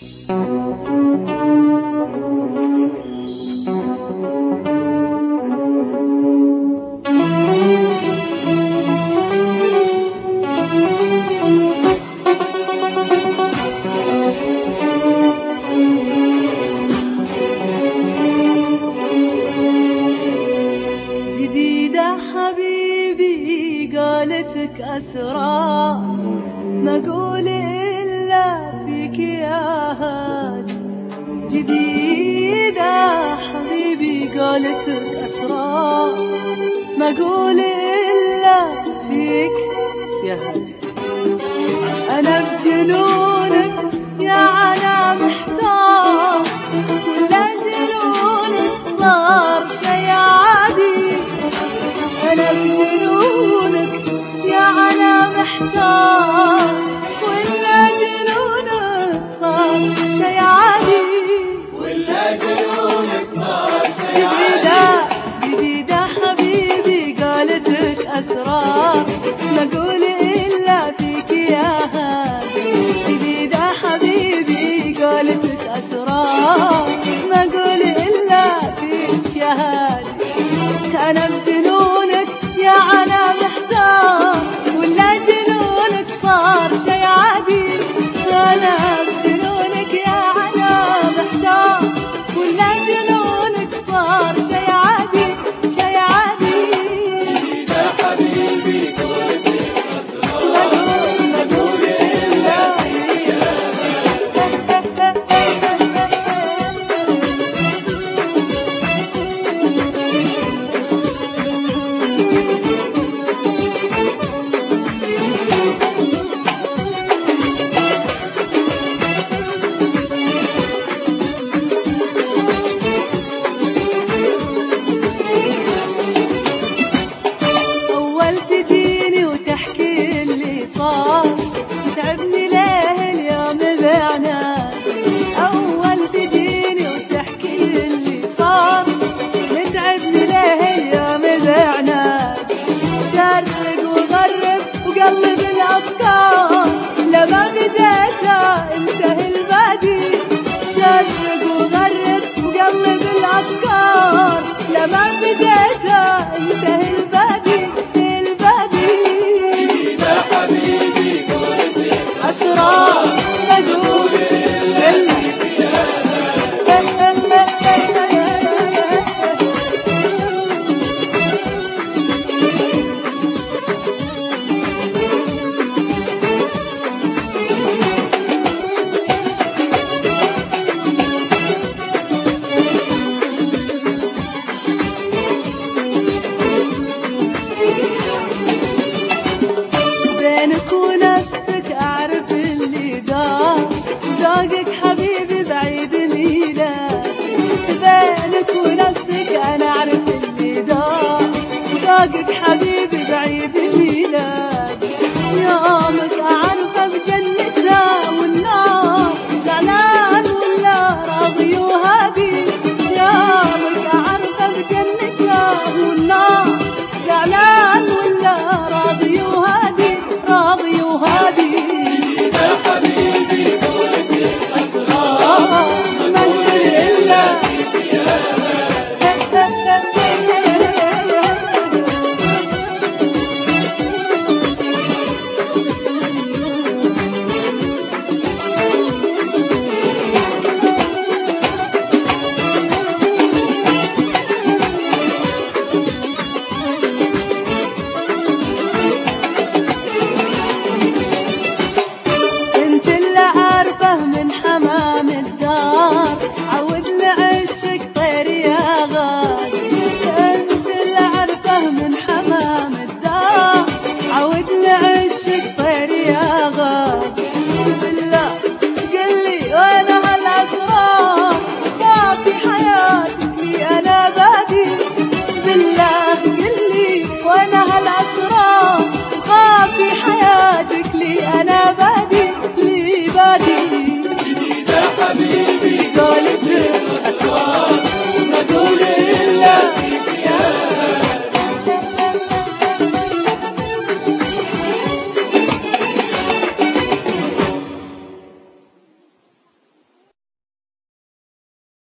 جديدة حبيبي قالتك أسرار ما أقول إلا فيك يا هادي. جديدة حبيبي قالتك أسرار ما أقول إلا فيك يا هادي. أنا بجنونك يا عنا محتار كل جنونك صار شي عادي. أنا بجنونك يا عنا محتار ولا جنونك صار شي عادي. ولا جنونك صار شي عادي. جديدة حبيبي قالتك أسرار ما أقول إلا فيك يا هادي. جديدة حبيبي قالتك أسرار ما أقول إلا فيك يا هادي. أنا بجنونك يا عنا محتار ولا جنونك صار شي عادي. أنا بجنونك يا عنا محتار ولا جنونك صار شي عادي شي عادي. جديدة حبيبي قولتك أسرار ما أقول إلا فيك يا أول تجيني وتحكي اللي صار تعبني ليه اليوم بعناد. أول تجيني وتحكي اللي صار تعبني ليه اليوم بعناد. شرق وغرب وقلب الأفكار لما بديتها انتهى البادي. شرق وغرب وقلب الأفكار لما بديتها انتهى البادي البادي. جديدة حبيبي قولتك أسرار أقول إلا فيك يا بينك ونفسك أعرف اللي دار ذوقك حبيبي بعيد الميلاد. بينك ونفسك أنا أعرف اللي دار ذوقك حبيبي بعيد الميلاد. يومك أعرفه بجنتنا والنار زعلان ولا راضي وهادي. يومك أعرفه بجنتنا والنار زعلان ولا راضي وهادي راضي وهادي. جديدة حبيبي قولتك أسرار ما أقول إلا فيك يا انت اللي عارفه من حمام الدار عود لعشق طير يا غالي. انت اللي عارفه من حمام الدار عود لعشق طير يا غالي. بالله قلي وين هالاسرار صافي حياتك لي انا بادي. بالله قلي وين هالاسرار خافي حياتك لي انا بادي لي بادي. جديدة حبيبي